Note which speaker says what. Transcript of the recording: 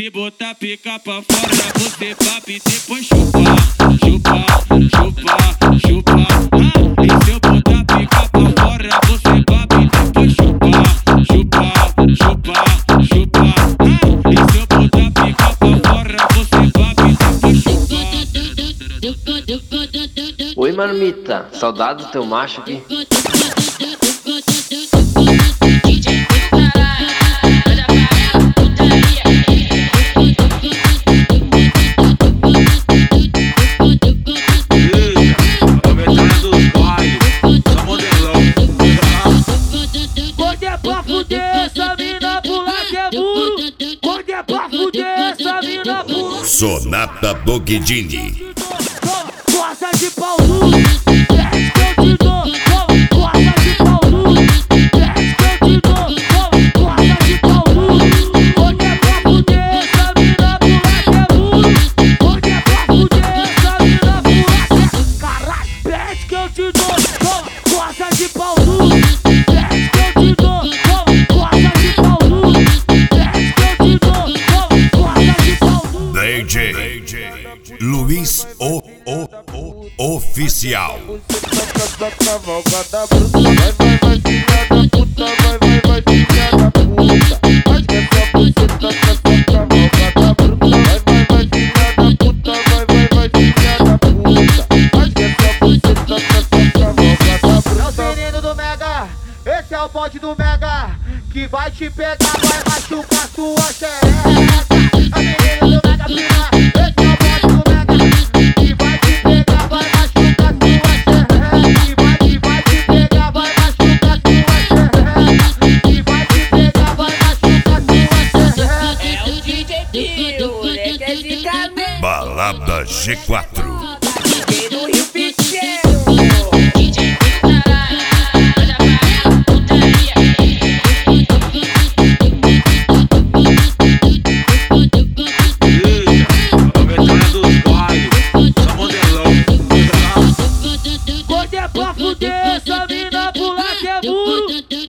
Speaker 1: Se botar pica pra fora, você papi depois chupa, chupa, chupa, chupa. E se eu botar pica pra fora, você papi depois chupa, chupa, chupa, chupa. E se eu botar pica pra fora, você papi depois chupa.
Speaker 2: Oi, marmita, saudade do teu macho aqui.
Speaker 3: Quando é pra fuder, essa mina pula que é muro. Quando é pra fuder, essa mina pula.
Speaker 4: Sonata Bogdini.
Speaker 3: Força de pau duro, desce que eu te dou. Força de pau duro, desce que eu te dou. Força de pau duro. Quando é pra fuder, essa mina pula que é muro. Quando é pra fuder, essa mina pula que é caralho. Desce que eu te dou. Força de pau duro, desce que eu te dou. Força de pau duro, desce que eu te dou. Força de pau duro.
Speaker 4: DJ Luiz Oficial.
Speaker 3: Esse é o bonde do Mega, que vai te pegar, vai machucar sua xereca. A menina do Mega Pina, esse é o bonde do Mega, que vai te pegar, vai machucar sua xereca. Que vai te pegar, vai machucar sua xereca. Que vai te pegar, vai machucar sua xereca.
Speaker 5: É o DJ Pio, moleque é zica mesmo.
Speaker 4: Balada G4.